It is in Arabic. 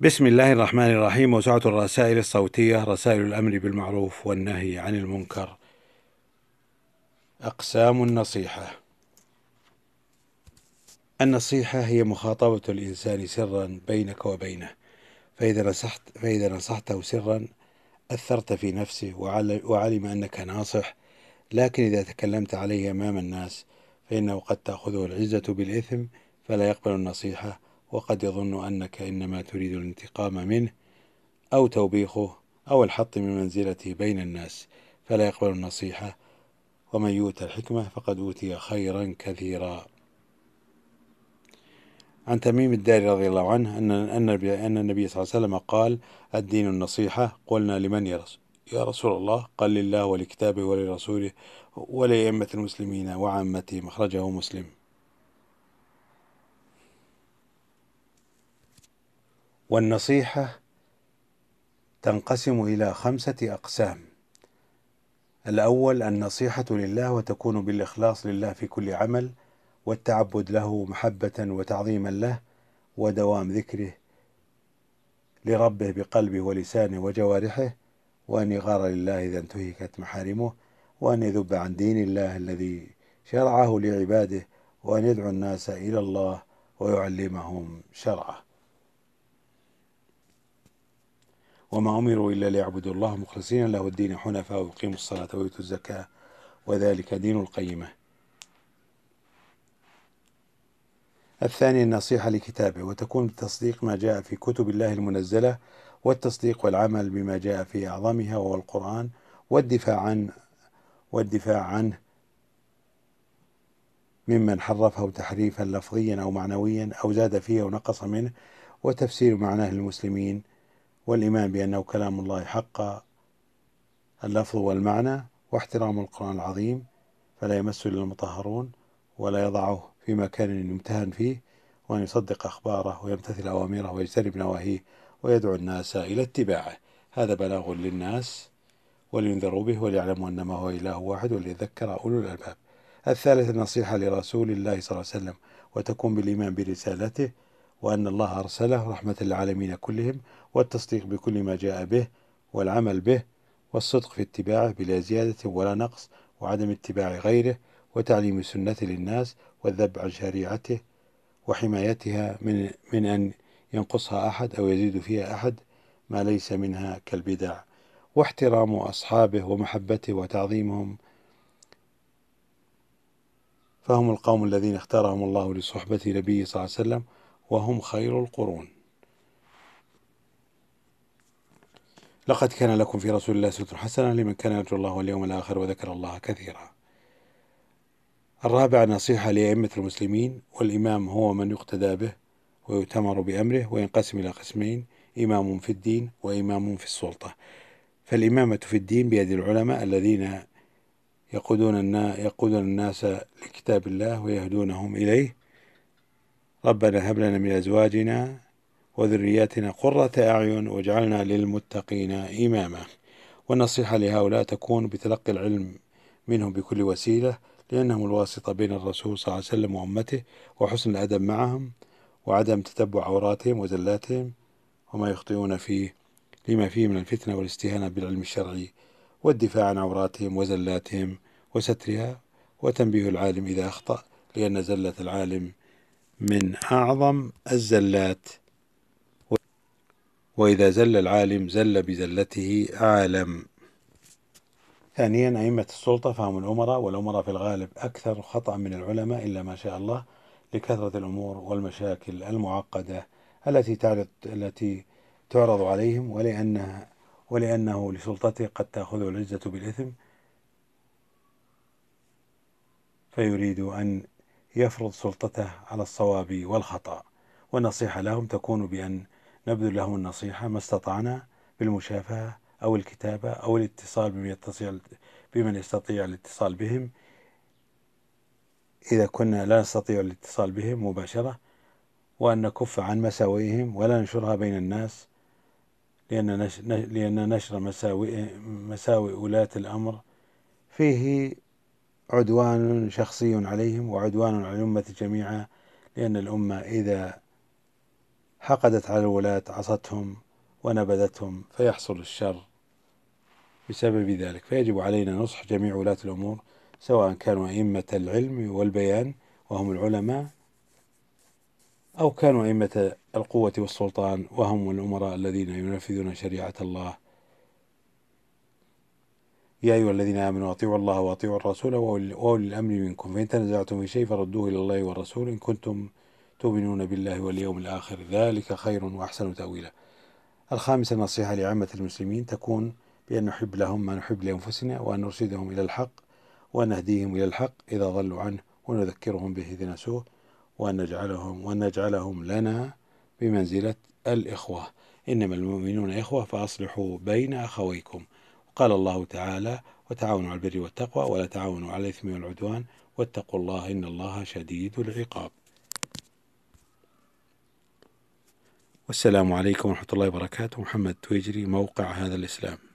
بسم الله الرحمن الرحيم. موسوعة الرسائل الصوتية، رسائل الأمر بالمعروف والنهي عن المنكر. أقسام النصيحة. النصيحة هي مخاطبة الإنسان سرا بينك وبينه، فإذا نصحته سرا أثرت في نفسه وعلم أنك ناصح، لكن إذا تكلمت عليه أمام الناس فإنه قد تأخذه العزة بالإثم فلا يقبل النصيحة، وقد يظن أنك إنما تريد الانتقام منه أو توبيخه أو الحط من منزلته بين الناس، فلا يقبل النصيحة. ومن يؤت الحكمة فقد أوتي خيرا كثيرا. عن تميم الداري رضي الله عنه أن النبي صلى الله عليه وسلم قال: الدين النصيحة. قلنا: لمن يا رسول الله؟ قال: لله ولكتابه ولرسوله ولأئمة المسلمين وعامتهم. أخرجه مسلم. والنصيحة تنقسم إلى 5 أقسام. الأول: النصيحة لله، وتكون بالإخلاص لله في كل عمل، والتعبد له محبة وتعظيما له، ودوام ذكره لربه بقلبه ولسانه وجوارحه، وأن يغار لله إذا انتهكت محارمه، وأن يذب عن دين الله الذي شرعه لعباده، وأن يدعو الناس إلى الله ويعلمهم شرعه. وما أمروا إلا ليعبدوا الله مخلصين له الدين حنفاء ويقيموا الصلاة ويؤتوا الزكاة وذلك دين القيمة. الثاني: النصيحة لكتابه، وتكون بتصديق ما جاء في كتب الله المنزلة، والتصديق والعمل بما جاء في أعظمها وهو القرآن، والدفاع عنه ممن حرفه تحريفا لفظيا أو معنويا أو زاد فيه أو نقص منه، وتفسير معناه للمسلمين، والإيمان بأنه كلام الله حق اللفظ والمعنى، واحترام القرآن العظيم فلا يمس إلا المطهرون، ولا يضعه في مكان يمتهن فيه، وأن يصدق أخباره ويمتثل أوامره ويجتنب نواهيه ويدعو الناس إلى اتباعه. هذا بلاغ للناس ولينذروا به وليعلموا أنما هو إله واحد وليذكر أولو الألباب. الثالث: النصيحة لرسول الله صلى الله عليه وسلم، وتكون بالإيمان برسالته، وأن الله أرسله رحمة للعالمين كلهم، والتصديق بكل ما جاء به والعمل به، والصدق في اتباعه بلا زيادة ولا نقص، وعدم اتباع غيره، وتعليم سنته للناس، والذب عن شريعته وحمايتها من أن ينقصها أحد أو يزيد فيها أحد ما ليس منها كالبدع، واحترام أصحابه ومحبته وتعظيمهم، فهم القوم الذين اختارهم الله لصحبة نبيه صلى الله عليه وسلم، وهم خير القرون. لقد كان لكم في رسول الله أسوة حسنة لمن كان يرجو الله واليوم الآخر وذكر الله كثيرا. الرابع: نصيحة لأئمة المسلمين، والإمام هو من يقتدى به ويؤتمر بأمره، وينقسم إلى قسمين: إمام في الدين وإمام في السلطة. فالإمامة في الدين بيد العلماء الذين يقودون الناس لكتاب الله ويهدونهم إليه. ربنا هب لنا من أزواجنا وذرياتنا قرة أعين واجعلنا للمتقين إماما. والنصيحة لهؤلاء تكون بتلقي العلم منهم بكل وسيلة، لأنهم الواسطة بين الرسول صلى الله عليه وسلم وأمته، وحسن الأدب معهم، وعدم تتبع عوراتهم وزلاتهم وما يخطئون فيه لما فيه من الفتنة والاستهانة بالعلم الشرعي، والدفاع عن عوراتهم وزلاتهم وسترها، وتنبيه العالم إذا أخطأ، لأن زلة العالم من أعظم الزلات، وإذا زل العالم زل بزلته عالم. ثانيا: أئمة السلطة فهم الأمراء، والأمراء في الغالب أكثر خطأ من العلماء إلا ما شاء الله، لكثرة الأمور والمشاكل المعقدة التي تعرض عليهم، ولأنه لسلطته قد تأخذه العزة بالإثم، فيريد أن يفرض سلطته على الصواب والخطأ. والنصيحة لهم تكون بأن نبذل لهم النصيحة ما استطعنا بالمشافهة أو الكتابة أو الاتصال بمن يستطيع الاتصال بهم إذا كنا لا نستطيع الاتصال بهم مباشرة، وأن نكف عن مساوئهم ولا ننشرها بين الناس، لأن نشر مساوئ ولاة الأمر فيه عدوان شخصي عليهم وعدوان على الأمة جميعا، لأن الأمة إذا حقدت على الولاة عصتهم ونبذتهم فيحصل الشر بسبب ذلك. فيجب علينا نصح جميع ولاة الأمور سواء كانوا أئمة العلم والبيان وهم العلماء، أو كانوا أئمة القوة والسلطان وهم الأمراء الذين ينفذون شريعة الله. يا أيها الذين آمنوا أطيعوا الله وأطيعوا الرسول وأولي الأمر منكم، فإن تنازعتم في شيء فردوه إلى الله والرسول إن كنتم تؤمنون بالله واليوم الآخر، ذلك خير وأحسن تأويلا. الخامسة، النصيحة لعامة المسلمين تكون بأن نحب لهم ما نحب لأنفسنا، وأن نرشدهم إلى الحق، وأن نهديهم إلى الحق إذا ضلوا عنه، ونذكرهم به إذا نسوه، وأن نجعلهم لنا بمنزلة الإخوة. إنما المؤمنون إخوة فأصلحوا بين أخويكم. قال الله تعالى: وتعاونوا على البر والتقوى ولا تعاونوا على الإثم والعدوان واتقوا الله إن الله شديد العقاب. والسلام عليكم ورحمة الله وبركاته. محمد تويجري، موقع هذا الإسلام.